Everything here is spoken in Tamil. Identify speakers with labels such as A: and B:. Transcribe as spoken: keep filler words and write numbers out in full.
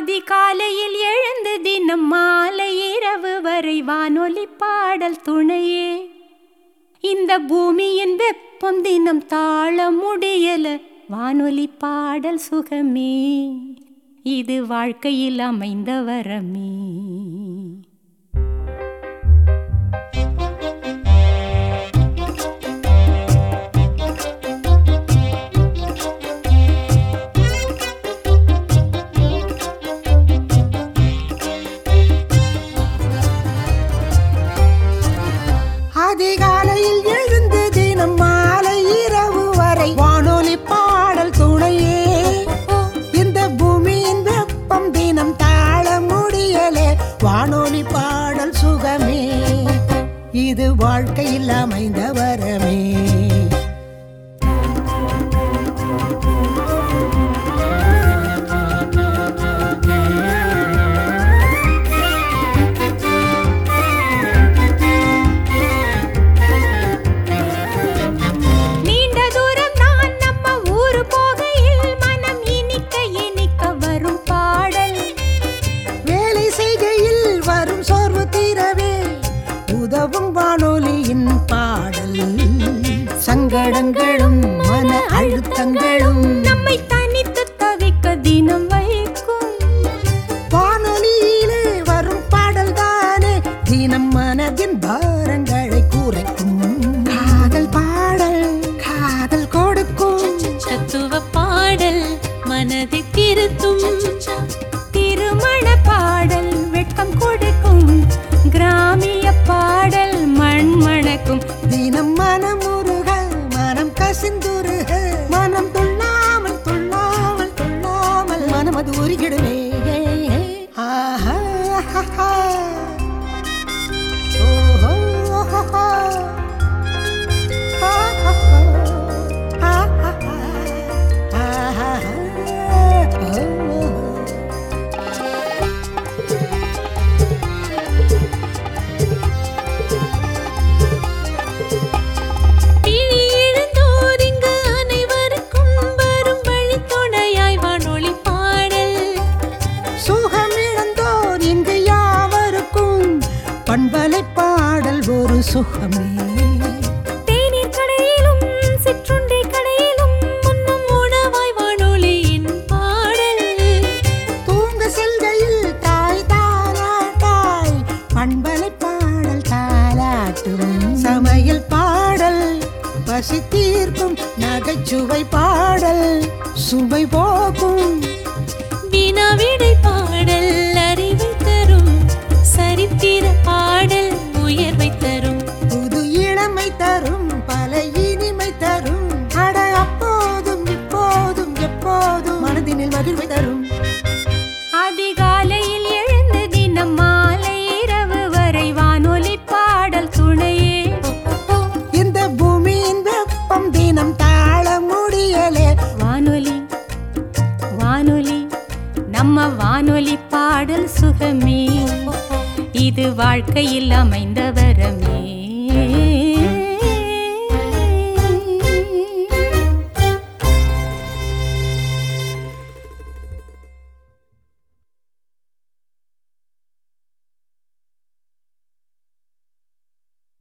A: அதிகாலையில் எழுந்து தினம் மாலை இரவு வரை வானொலி பாடல் துணையே. இந்த பூமியின் வெப்பம் தினம் தாழ முடியல, வானொலி பாடல் சுகமே, இது வாழ்க்கையில் அமைந்த வரமே.
B: அதிகாலையில் எழுந்து தினம் மாலை இரவு வரை வானொலி பாடல் துணையே. இந்த பூமியின் வெப்பம் தினம் தாழ முடியலே, வானொலி பாடல் சுகமே, இது வாழ்க்கையில் அமைந்த வரமே. உதவும் வானொலியின் பாடல், சங்கடங்களும் மன அழுத்தங்களும்
A: நம்மை தனித்து தவிக்க தினம் வைக்கும்.
B: வானொலியிலே வரும் பாடல் தானே தினம் மனதின் பாரங்களை குறைக்கும். காதல் பாடல் காதல் கொடுக்கும்,
A: தத்துவ பாடல் மனதை திருத்தும். திருமண பாடல் வெட்கம் கொடுக்கும், கிராமிய பாடல் மண் மணக்கும்.
B: தினம் மனம் உருக மனம் கசிந்துருக, மனம் துள்ளாமல் துள்ளாமல் துள்ளாமல் மனம் அது உருகிடுமே. ஆஹா ஓஹோ பண்பலை பாடல் ஒரு சுகமே.
A: தேநீர் கடையிலும் சிற்றுண்டி கடையிலும் முன்னும் உணவாய் வானொலியின் பாடல்.
B: தூங்க செல்கையில் தாய் தாலாட்டாய் பண்பலை பாடல் தாலாட்டும். சமையல் பாடல் பசி தீர்க்கும், நகைச்சுவை பாடல் சுவை போக்கும்.
A: வினாவிடை பாடல் அறிவை தரும், சரித்திர பாடல் உயர்வை தரும்.
B: புது இளமை தரும், பல இனிமை தரும். அட அப்போதும் இப்போதும் எப்போதும் மனதினில் மகிழ்வை தரும்.
A: அதிகாலையில் எழுந்து தினம் மாலை இரவு வரை வானொலி பாடல் துணையே.
B: இந்த பூமியின் வெப்பம் தினம் தாழ முடியலே,
A: வானொலி வானொலி நம்ம வானொலி பாடல் சுகமே, இது வாழ்க்கையில் அமைந்த வரமே.